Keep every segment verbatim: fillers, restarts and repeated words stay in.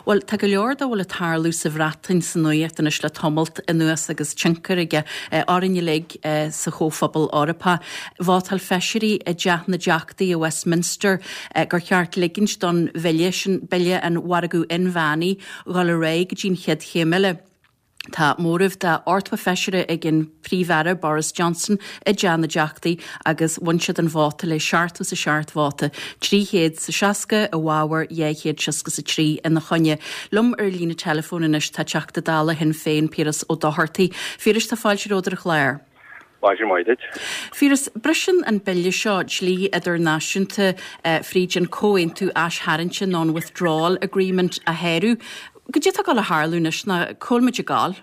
Well, tá go leor do bhfuil a tarlú sa bhreatain san nuíocht an is le tomult in nuas agus tincar ige árinne lig sa chóphobal Orapa. Bhátal feisirí a death na deachtaí a Westminster gur cheart ligins don bheile beile an waragú in bhaní gáil a réig dín chead chéimiile. Tá móribh de ortha feisiire ag an príomhheire Boris Johnson i deanna deachtaí agus bhainsead an bháta le seaartú sa seaart bháta. Tríchéad sa seasca a bháhar dhéchéad seasca sa trí ina chonne. Lum ar lína telefónanis tá teachta dála hin féin Píras ó Doherty. Fíras tá fáilte ródar chléir. Báidir maidid. Fíras brisin an beile seo dlí idir náisiúnta frídin cóin tú as haintse non-withdrawal agreement a héirú. Go dé tá gáil a Harlúnis na colmaide gáil?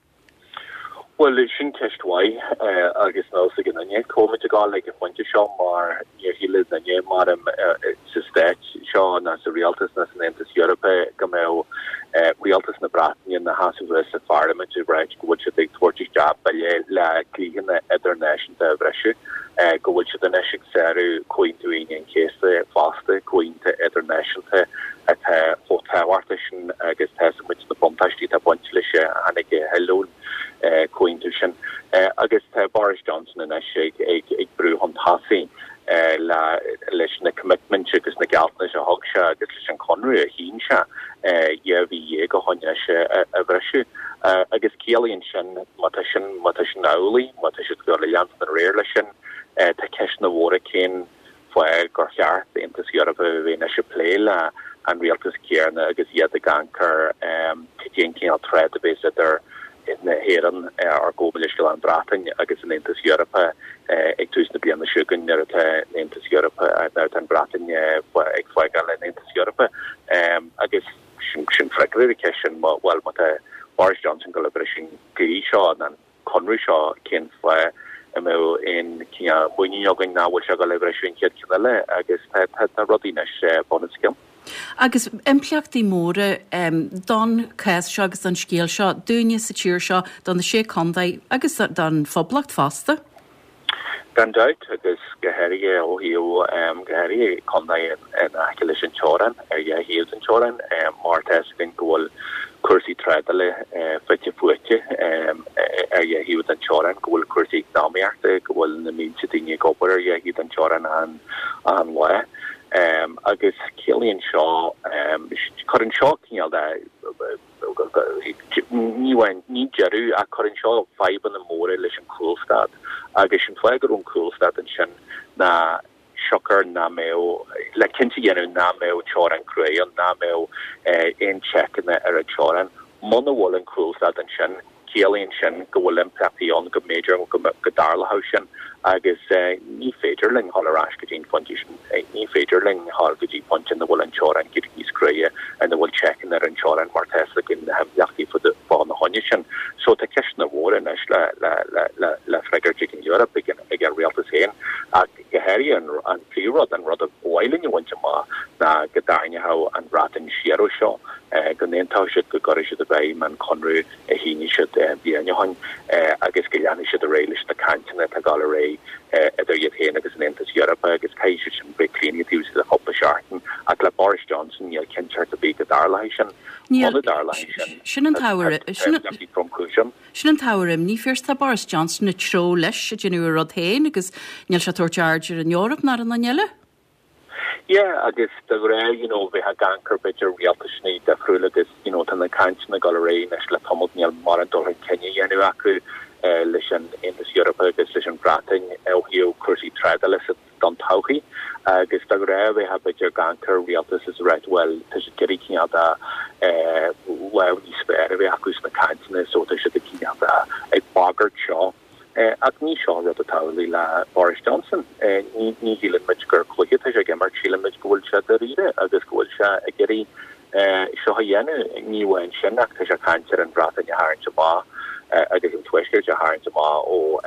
Well, sin ceist wai agus ná sa gin anye colmaide gáil ag a pointe seo mar híle anye mar am sa stéit seo na sa rialtas na san Antas Europe go mé rialtas na Bratainine na hasúre sa Parliament i breid go bhfuil se ag tuairteach job baile le clíhanna idir náisiúnta a bhreisiú go bhfuil se den eisic séú cointú aon céasta fásta cointe idir náisiúnta atá fótáhharta sin agus tá sa muid na bontáistí tá pointe lei se anig helún cointú sin agus tá Boris Johnson in eisic ag ag brú hontásaí le leis na commitment agus na gealtna se hog se agus leis an conrú a hín se je bhí go honne se a bhreisiú agus céalaíonn sin mata sin mata sin nálaí mata si go le lean an réir lei sin tá ceis na bhra cén foiil gur cheart Antas Europe bhí na se pléile an rialtas cearna agus iad a gancur céan cén al tred a bés idir in na héan ar gobelisgil an Bratainine agus in Antas Europe ag tús na bliana siúgan ar in Antas Europe ar an Bratainine ag foiáil in Antas Europe agus sin freigur ceisisin bhil mat Boris Johnson go le sin gaí seo an conrú seo cén foiil mé in buineogan náhfuil se go le sin cead cinile agus tá rodíine bonacim. Agus impliachtaí móra um, don cais seo agus an scéal seo, dúine sa tíir seo don na sé condaid agus don phoblacht fásta? Gan dait agus gohéirí ó hiú gohéirí condaid in aice sin teoran ar dhé híos an teoran mar teiscin gohfuil cuasaí tredale fitte fuite ar dhé hiú an teoran gohfuil cuasaí náíarta gohfuil na míse daine gobar ar dhé hiú an teoran an an le. Um, agus céalaíonn seo um, chuann seo cíal níhain ní jeú a chuann seo feban na móra leis an coolstad agus sin fleigur ún coolstad an sin na siocr na mé le cinnta dhéanú na mé teoran cruan na mé éon checkna ar a teoran mna bhfuil an coolstad an sin céalaíonn sin go bhfuil impactíón go méidir go go darlatha sin agus ní féidirling hallrás go dtín foundation ní féidirling hall go dtí punch in the bhfuil an teoran gidís cruie an bhfuil checkin ar an teoran mar tesla gin na hemheachtaí fu de fá na honne sin so tá ceis na bhór is le le le le le freigur in Europe ag ag an rialtas héin ag gohéirí an an prírod an rud a bhhailin i bhainte má na godaine ha an bratin siarú seo go néontá si go goir si a bheith man conrú a híine si bíine hain agus go leanana si a réiles na cantina tá gal ré idir iad héana agus in Antas Europe agus caiisi sin be clíine tú a hopla seaartan ag le Boris Johnson níl cinseart a bí go darlaid sin darlaid sin an táir sin an táirm ní first tá Boris Johnson na tro leis a dginú rod héin agus níl se tuairtearger in Europa nar an anile? Yeah, agus de ré, you know, vi ha gankar bitter rialtasni de frúlagus, you know, tan na cantina gal ré nes le tomod níl mar an dul Kenya yenu acu leis an Antas Europe agus leis an Bratain el hiú cursi tredale don tauchi agus de ré vi ha bitter gankar rialtas is right well te se geri kiada well ní spere vi acus na cantina so te se de kiada ag bagart seo. Uh, ag ní seo rud atálaí le Boris Johnson uh, ní ní hílan muid gur chluiche a ge mar sílan muid gohfuil se a riide agus gohfuil se a geirí seo ha dhéenne níhain sinach te se cantir an Bratainine haint má agus an tuisgur a haint má ó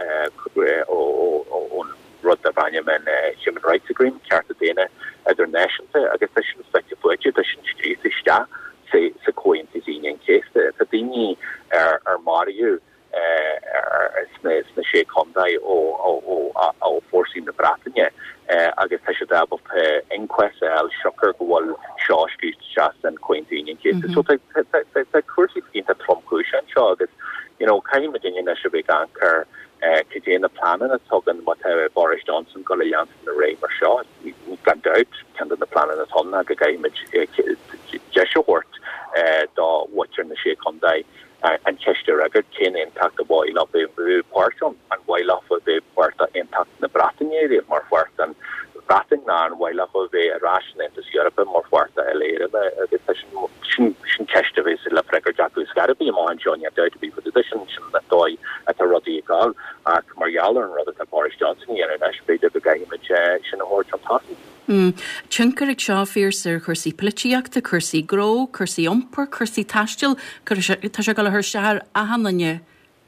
ó rud a bhaine men Human Rights Agreement ceart a déine idir nationalta agus te sin feitte fuide te sin scríte sta sa sa coint is íon céiste a daoine ar ar Mariú sna sé condaid ó fórsí na Bratainine agus te se dabal inquest eil siocr go bhfuil seáiscúist seas an cointíon cé mm-hmm. so the course in the Trump cushion is you know kind of in a big anchor Kajana plan and talking what Boris Johnson got a chance in the Ray Shaw we got out kind of the plan and on that guy image Jeshua da watching the shake on day and Chester record can impact the while up in portion and while off of the part that impact the Bratton area more worse than Bratton and while off of the ration into Europe more worse than L A the session Chester is the record Jack who's got to be more John yet to be for the decision that toy at a Roddy Gal uh Mariala and rather than Boris Johnson you know actually the guy image in a horse from talking Chunkarig seo fírsar chusaí políteachta, chusaí gró, chusaí iompar, chusaí taistil, tá sé go le thuirtear a hananne.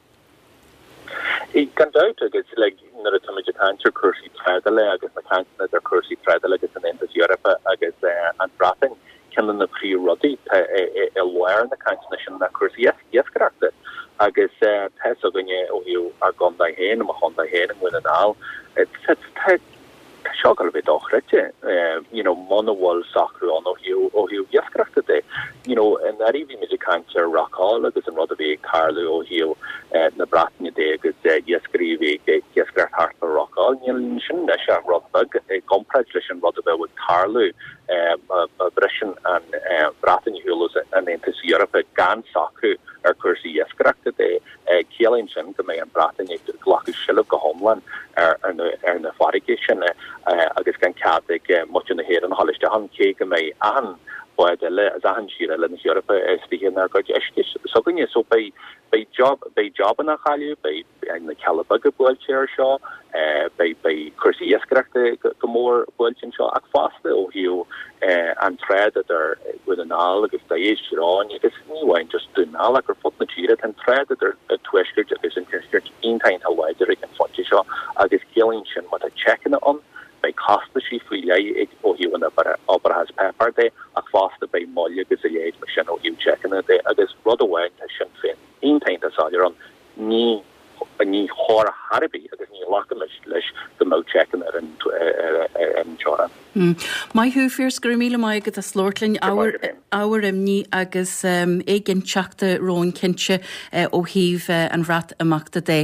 Í gan doubt agus like nar a tuid cancer chusaí tredale agus na cancer ar chusaí tredale agus an Intas Europe agus an Brathing cean na prí rudí e lwair na cancer sin na chusaí iascarachta agus tes a gunne ó hiú a gonda héin a chonda héin an win an all it's Shogal bit ochreche, you know, monowal soccer on Ohio, Ohio, yes, correct today. You know, and that even music cancer rock hall, agus and rather be Carlo Ohio, na Bratton day, agus yes, grievy, yes, correct Harper rock hall, you know, shouldn't I shall rock bug, a competition rather with Carlo, Brishan and Bratton Hulos and into Europe, Gan soccer, or Cursi, yes, correct today, Killing Shin, the man Bratton, the Glock Shill of the homeland, and the fortification. agus gan Catholic much in the head and Hollish to Han cake and may an but as a han shira in Europe speaking there got so can you so by by job by job in a Halu by in the Calabugga World Chair Shaw by by Cursi yes correct the more World Shaw at fast oh you and thread that are with an all agus the age on you just new just do now like or foot the cheated and thread that they're a twisted is in in time how wide they can find you Shaw agus killing shin what a checking it on by cost the she free it or you when the opera has pepper day a faster by molly is a age machine or you checking it I guess rather way to shin fin in time that's all you're on knee ní chóir Harbi agus ní lacham leis go mó checking it and and chora. Mai hu firs gur míle mai agad a slortlin our our imní agus éigen teachta rón cinse ó híh an rat amachta dé.